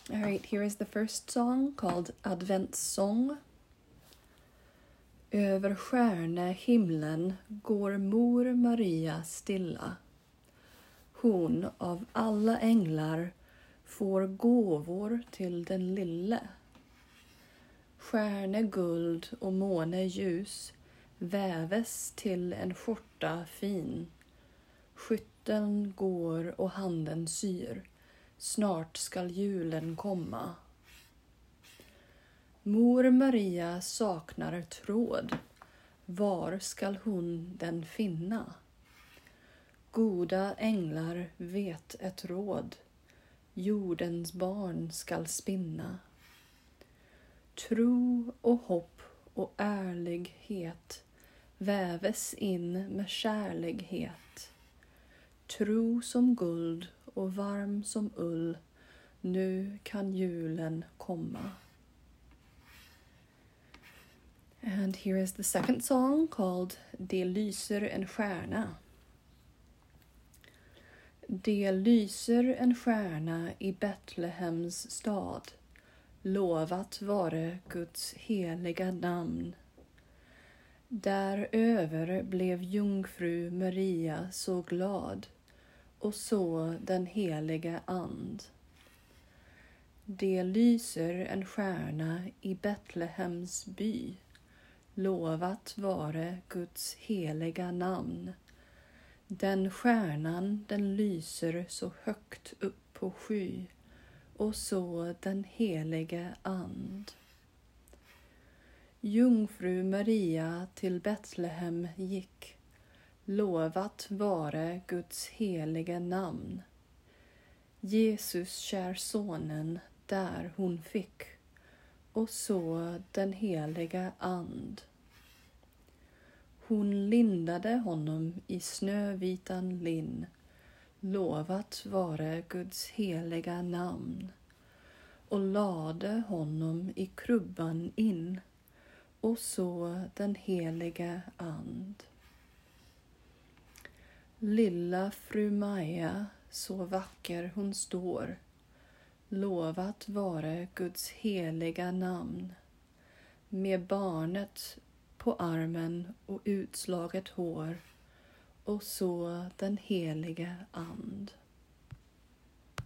All right, here is the first song called Adventssång. Över stjärnehimlen går mor Maria stilla. Hon av alla änglar får gåvor till den lille. Stjärneguld och måneljus väves till en skjorta fin. Skytteln går och handen syr. Snart skall julen komma. Mor Maria saknar tråd. Var skall hon den finna? Goda änglar vet ett råd. Jordens barn skall spinna. Tro och hopp och ärlighet väves in med kärlighet. Tro som guld och varm som ull, nu kan julen komma. And here is the second song called Det lyser en stjärna. Det lyser en stjärna i Betlehems stad. Lovat vare Guds heliga namn. Däröver blev jungfru Maria så glad och så den heliga and. Det lyser en stjärna i Betlehems by. Lovat vare Guds heliga namn. Den stjärnan den lyser så högt upp på sky och så den helige and. Jungfru Maria till Betlehem gick. Lovat vare Guds heliga namn. Jesus kärsonen där hon fick och så den heliga and. Hon lindade honom i snövitan linn. Lovat vare Guds heliga namn. Och lade honom i krubban in. Och så den heliga and. Lilla fru Maja, så vacker hon står. Lovat vare Guds heliga namn. Med barnet på armen och utslaget hår. Och så den heliga and.